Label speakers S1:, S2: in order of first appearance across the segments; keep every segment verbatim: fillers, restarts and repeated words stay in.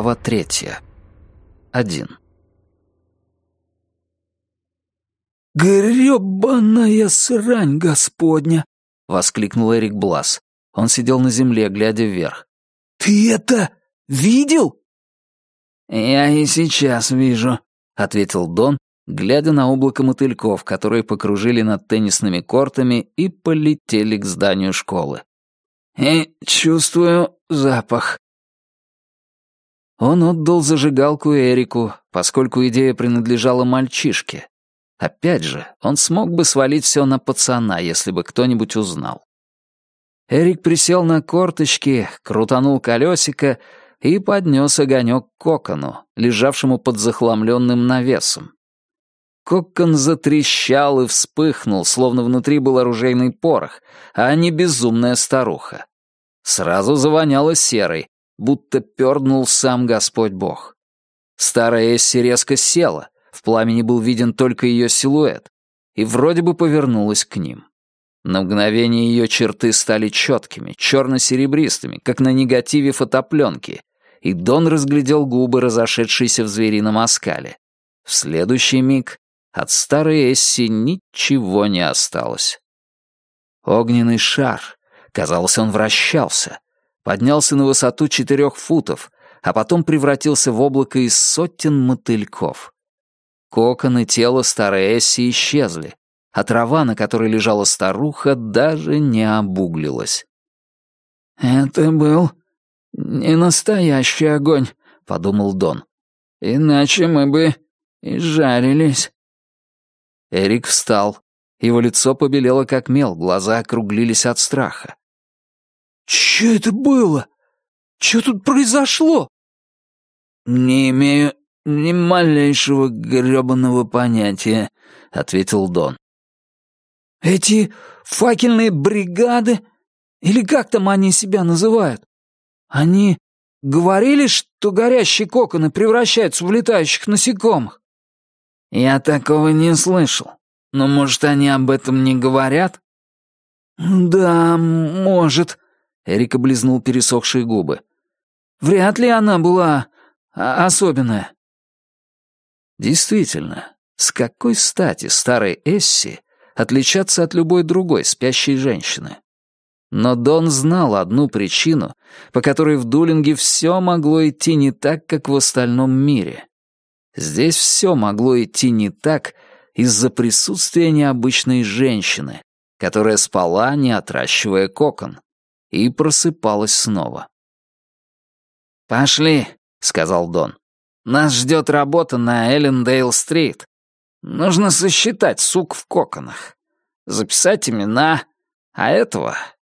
S1: Глава третья. Один.
S2: «Грёбаная срань господня!»
S1: — воскликнул Эрик Блас. Он сидел на земле, глядя вверх.
S2: «Ты это видел?»
S1: «Я и сейчас вижу», — ответил Дон, глядя на облако мотыльков, которые покружили над теннисными кортами и полетели к зданию школы. «И чувствую запах». Он отдал зажигалку Эрику, поскольку идея принадлежала мальчишке. Опять же, он смог бы свалить все на пацана, если бы кто-нибудь узнал. Эрик присел на корточки, крутанул колесико и поднес огонек к кокону, лежавшему под захламленным навесом. Кокон затрещал и вспыхнул, словно внутри был оружейный порох, а не безумная старуха. Сразу завоняло серой, будто пернул сам Господь Бог. Старая Эсси резко села, в пламени был виден только ее силуэт, и вроде бы повернулась к ним. На мгновение ее черты стали четкими, черно-серебристыми, как на негативе фотопленки, и Дон разглядел губы, разошедшиеся в зверином оскале. В следующий миг от старой Эсси ничего не осталось. Огненный шар, казалось, он вращался, поднялся на высоту четырех футов, а потом превратился в облако из сотен мотыльков. Кокон и тело старой Эсси исчезли, а трава, на которой лежала старуха, даже не обуглилась. «Это был не настоящий огонь», — подумал Дон. «Иначе мы бы и жарились». Эрик встал. Его лицо побелело как мел, глаза округлились от страха.
S2: «Чё это было? Чё тут произошло?»
S1: «Не имею ни малейшего грёбаного понятия», — ответил Дон.
S2: «Эти факельные бригады, или как там они себя называют, они говорили, что горящие коконы превращаются в летающих насекомых?»
S1: «Я такого не слышал. Но, может, они об этом не говорят?»
S2: «Да, может», — Эрик облизнул пересохшие губы. «Вряд ли она была особенная».
S1: Действительно, с какой стати старой Эсси отличаться от любой другой спящей женщины? Но Дон знал одну причину, по которой в Дулинге все могло идти не так, как в остальном мире. Здесь все могло идти не так из-за присутствия необычной женщины, которая спала, не отращивая кокон, и просыпалась снова. «Пошли», — сказал Дон. «Нас ждет работа на Эллендейл-стрит. Нужно сосчитать сук в коконах, записать имена, а этого...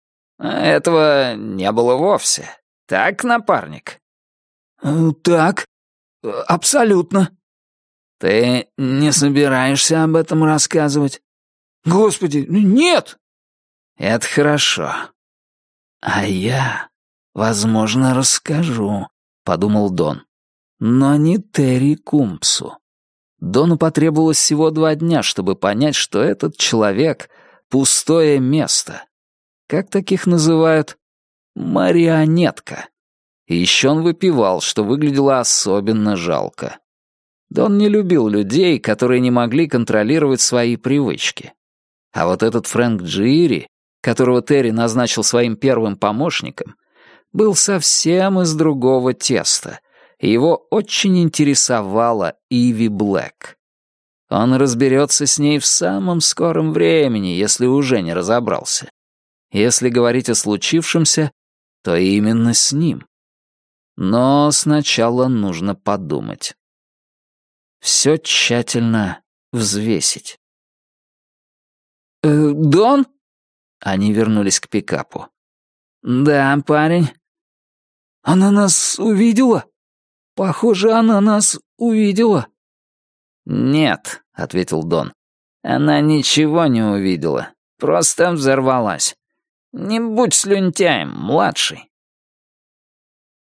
S1: этого не было вовсе. Так, напарник?»
S2: «Так, абсолютно».
S1: «Ты не собираешься об этом рассказывать?»
S2: «Господи, нет!»
S1: «Это хорошо. А я, возможно, расскажу», — подумал Дон. «Но не Терри Кумпсу». Дону потребовалось всего два дня, чтобы понять, что этот человек — пустое место. Как таких называют? Марионетка. И еще он выпивал, что выглядело особенно жалко. Дон не любил людей, которые не могли контролировать свои привычки. А вот этот Фрэнк Джири, которого Терри назначил своим первым помощником, был совсем из другого теста, и его очень интересовала Иви Блэк. Он разберется с ней в самом скором времени, если уже не разобрался. Если говорить о случившемся, то именно с ним. Но сначала нужно подумать. Все тщательно взвесить.
S2: «Э, «Дон?»
S1: Они вернулись к пикапу. «Да, парень».
S2: «Она нас увидела? Похоже, она нас увидела».
S1: «Нет», — ответил Дон. «Она ничего не увидела. Просто взорвалась. Не будь слюнтяем, младший».